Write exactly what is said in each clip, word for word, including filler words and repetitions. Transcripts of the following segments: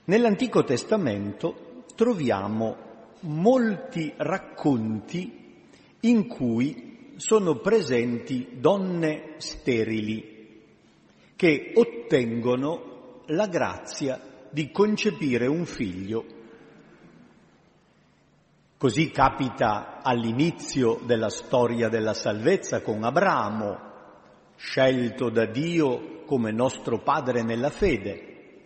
Nell'Antico Testamento troviamo molti racconti in cui sono presenti donne sterili che ottengono la grazia di concepire un figlio. Così capita all'inizio della storia della salvezza con Abramo, scelto da Dio come nostro padre nella fede.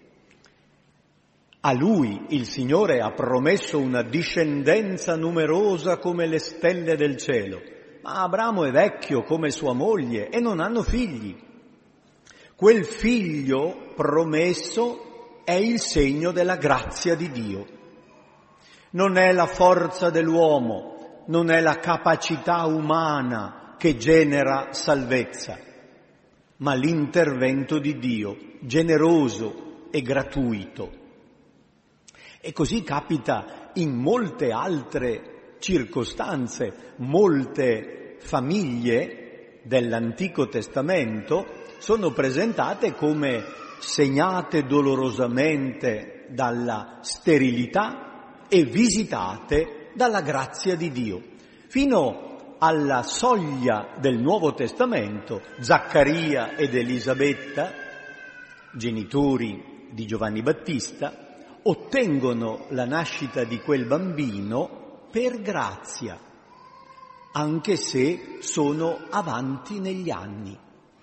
A lui il Signore ha promesso una discendenza numerosa come le stelle del cielo, ma Abramo è vecchio come sua moglie e non hanno figli. Quel figlio promesso è il segno della grazia di Dio. Non è la forza dell'uomo, non è la capacità umana che genera salvezza, ma l'intervento di Dio, generoso e gratuito. E così capita in molte altre circostanze. Molte famiglie dell'Antico Testamento sono presentate come segnate dolorosamente dalla sterilità e visitate dalla grazia di Dio. Fino alla soglia del Nuovo Testamento, Zaccaria ed Elisabetta, genitori di Giovanni Battista, ottengono la nascita di quel bambino per grazia, anche se sono avanti negli anni.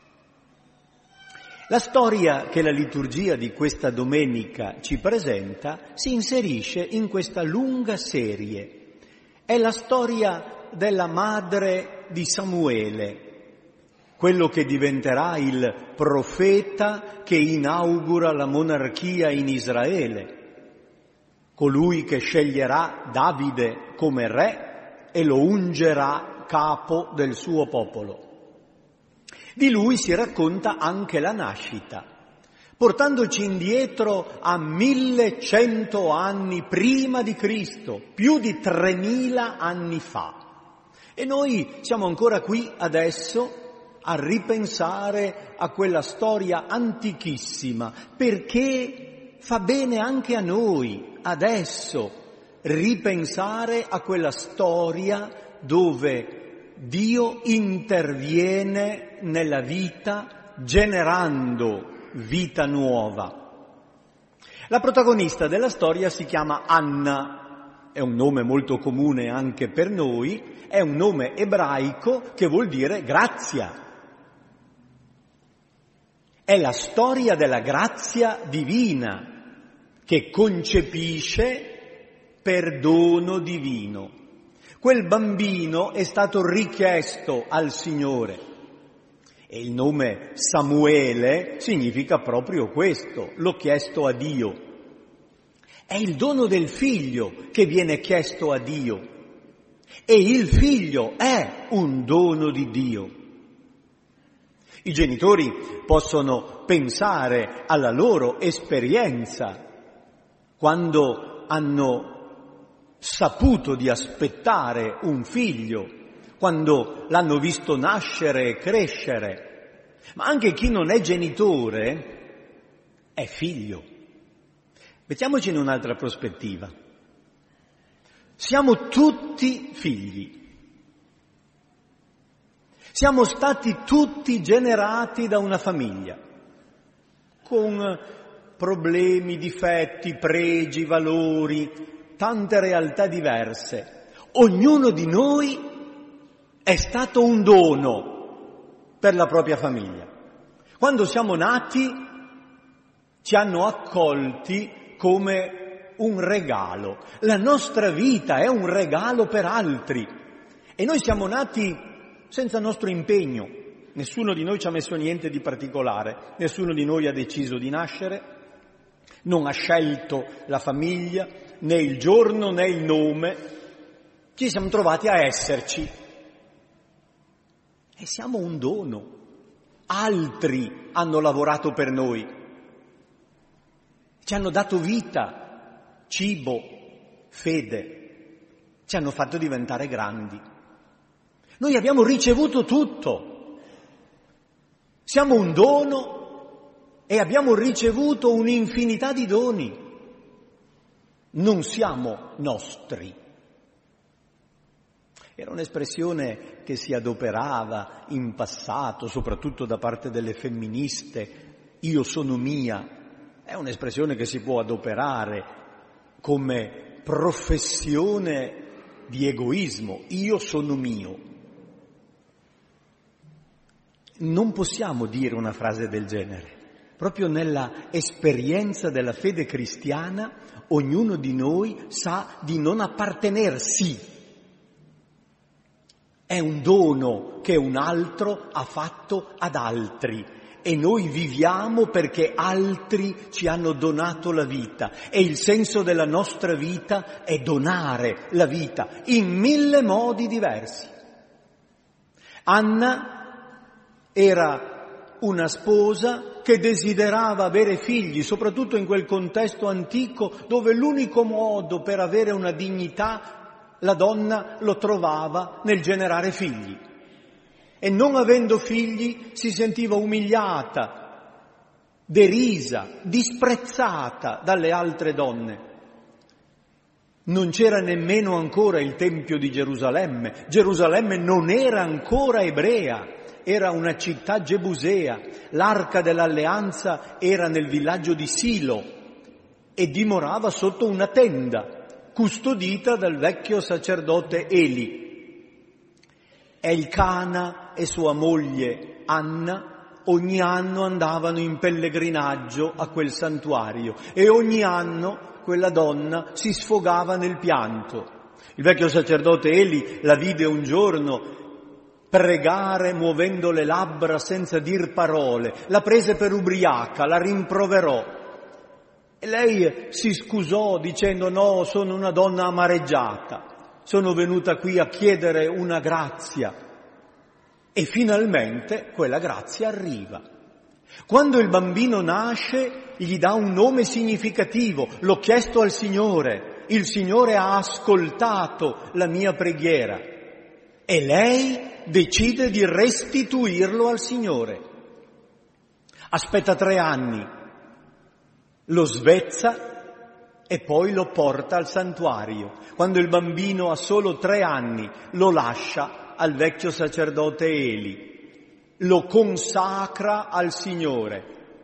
La storia che la liturgia di questa domenica ci presenta si inserisce in questa lunga serie. È la storia della madre di Samuele, quello che diventerà il profeta che inaugura la monarchia in Israele, colui che sceglierà Davide come re e lo ungerà capo del suo popolo. Di lui si racconta anche la nascita, portandoci indietro a millecento anni prima di Cristo, più di tremila anni fa. E noi siamo ancora qui adesso a ripensare a quella storia antichissima, perché fa bene anche a noi adesso ripensare a quella storia dove Dio interviene nella vita generando vita nuova. La protagonista della storia si chiama Anna, è un nome molto comune anche per noi, è un nome ebraico che vuol dire grazia. È la storia della grazia divina che concepisce per dono divino. Quel bambino è stato richiesto al Signore e il nome Samuele significa proprio questo, l'ho chiesto a Dio. È il dono del figlio che viene chiesto a Dio e il figlio è un dono di Dio. I genitori possono pensare alla loro esperienza quando hanno saputo di aspettare un figlio, quando l'hanno visto nascere e crescere, ma anche chi non è genitore è figlio. Mettiamoci in un'altra prospettiva. Siamo tutti figli. Siamo stati tutti generati da una famiglia, con problemi, difetti, pregi, valori, tante realtà diverse. Ognuno di noi è stato un dono per la propria famiglia. Quando siamo nati ci hanno accolti come un regalo. La nostra vita è un regalo per altri e noi siamo nati senza nostro impegno. Nessuno di noi ci ha messo niente di particolare, nessuno di noi ha deciso di nascere, non ha scelto la famiglia, né il giorno né il nome, ci siamo trovati a esserci e siamo un dono. Altri hanno lavorato per noi, ci hanno dato vita, cibo, fede, ci hanno fatto diventare grandi. Noi abbiamo ricevuto tutto, siamo un dono e abbiamo ricevuto un'infinità di doni. non siamo nostri. Era un'espressione che si adoperava in passato, soprattutto da parte delle femministe, io sono mia. È un'espressione che si può adoperare come professione di egoismo, io sono mio. Non possiamo dire una frase del genere. Proprio nella esperienza della fede cristiana, ognuno di noi sa di non appartenersi. È un dono che un altro ha fatto ad altri e noi viviamo perché altri ci hanno donato la vita e il senso della nostra vita è donare la vita in mille modi diversi. Anna era una sposa che desiderava avere figli, soprattutto in quel contesto antico dove l'unico modo per avere una dignità la donna lo trovava nel generare figli e non avendo figli si sentiva umiliata, derisa, disprezzata dalle altre donne. Non c'era nemmeno ancora il Tempio di Gerusalemme, Gerusalemme non era ancora ebrea, era una città gebusea, l'Arca dell'Alleanza era nel villaggio di Silo e dimorava sotto una tenda custodita dal vecchio sacerdote Eli. Elcana e sua moglie Anna ogni anno andavano in pellegrinaggio a quel santuario e ogni anno quella donna si sfogava nel pianto. Il vecchio sacerdote Eli la vide un giorno pregare muovendo le labbra senza dir parole, la prese per ubriaca, la rimproverò. E lei si scusò dicendo no, sono una donna amareggiata, sono venuta qui a chiedere una grazia. E finalmente quella grazia arriva. Quando il bambino nasce gli dà un nome significativo, l'ho chiesto al Signore, il Signore ha ascoltato la mia preghiera e lei decide di restituirlo al Signore. Aspetta tre anni. Lo svezza e poi lo porta al santuario. Quando il bambino ha solo tre anni lo lascia al vecchio sacerdote Eli, lo consacra al Signore.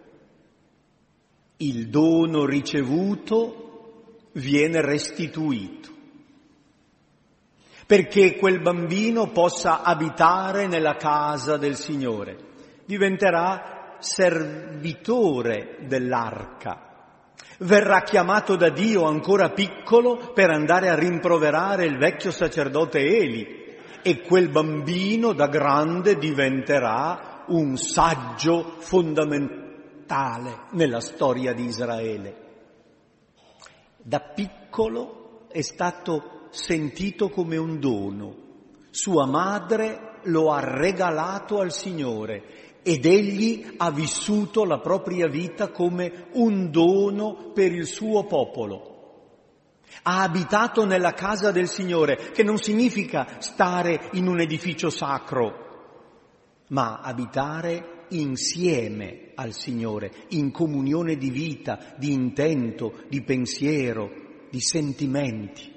Il dono ricevuto viene restituito perché quel bambino possa abitare nella casa del Signore. Diventerà servitore dell'arca. Verrà chiamato da Dio ancora piccolo per andare a rimproverare il vecchio sacerdote Eli e quel bambino da grande diventerà un saggio fondamentale nella storia di Israele. Da piccolo è stato sentito come un dono. Sua madre lo ha regalato al Signore ed egli ha vissuto la propria vita come un dono per il suo popolo. Ha abitato nella casa del Signore, che non significa stare in un edificio sacro, ma abitare insieme al Signore, in comunione di vita, di intento, di pensiero, di sentimenti.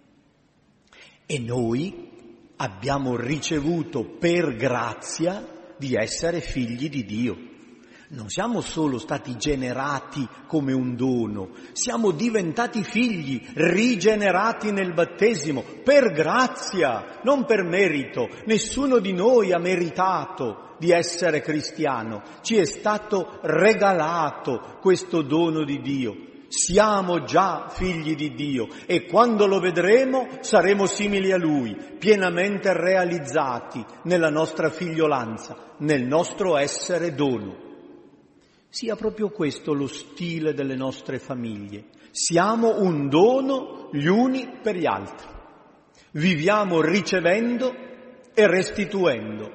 E noi abbiamo ricevuto per grazia di essere figli di Dio. Non siamo solo stati generati come un dono, siamo diventati figli, rigenerati nel battesimo, per grazia, non per merito. Nessuno di noi ha meritato di essere cristiano, ci è stato regalato questo dono di Dio. Siamo già figli di Dio e quando lo vedremo saremo simili a Lui, pienamente realizzati nella nostra figliolanza, nel nostro essere dono. Sia proprio questo lo stile delle nostre famiglie. Siamo un dono gli uni per gli altri. Viviamo ricevendo e restituendo,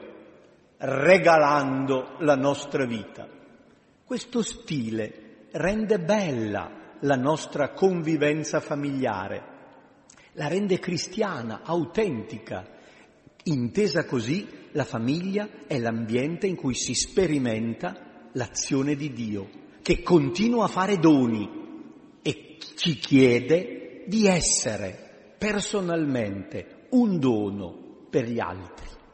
regalando la nostra vita. Questo stile rende bella la nostra convivenza familiare, la rende cristiana, autentica. Intesa così, la famiglia è l'ambiente in cui si sperimenta l'azione di Dio, che continua a fare doni e ci chiede di essere personalmente un dono per gli altri.